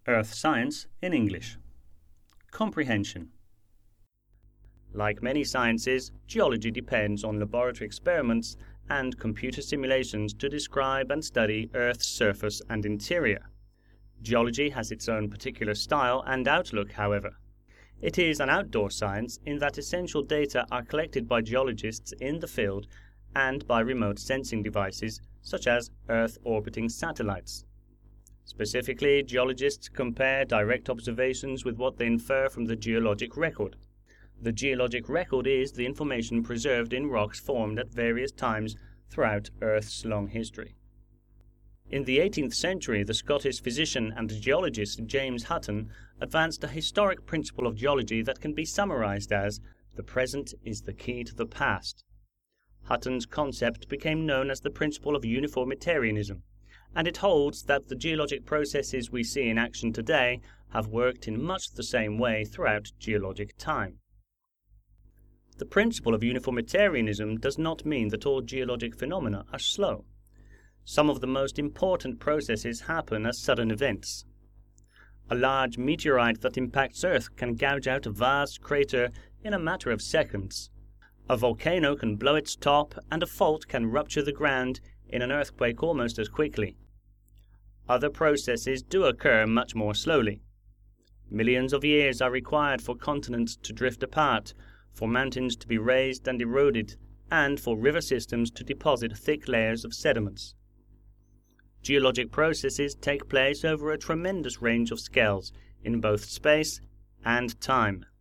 Earth Science in English. Comprehension. Like many sciences, geology depends on laboratory experiments and computer simulations to describe and study Earth's surface and interior. Geology has its own particular style and outlook, however. It is an outdoor science in that essential data are collected by geologists in the field and by remote sensing devices such as Earth-orbiting satellites. Specifically, geologists compare direct observations with what they infer from the geologic record. The geologic record is the information preserved in rocks formed at various times throughout Earth's long history. In the 18th century, the Scottish physician and geologist James Hutton advanced a historic principle of geology that can be summarized as "the present is the key to the past." Hutton's concept became known as the principle of uniformitarianism, and it holds that the geologic processes we see in action today have worked in much the same way throughout geologic time. The principle of uniformitarianism does not mean that all geologic phenomena are slow. Some of the most important processes happen as sudden events. A large meteorite that impacts Earth can gouge out a vast crater in a matter of seconds. A volcano can blow its top, and a fault can rupture the ground in an earthquake almost as quickly. Other processes do occur much more slowly. Millions of years are required for continents to drift apart, for mountains to be raised and eroded, and for river systems to deposit thick layers of sediments. Geologic processes take place over a tremendous range of scales in both space and time.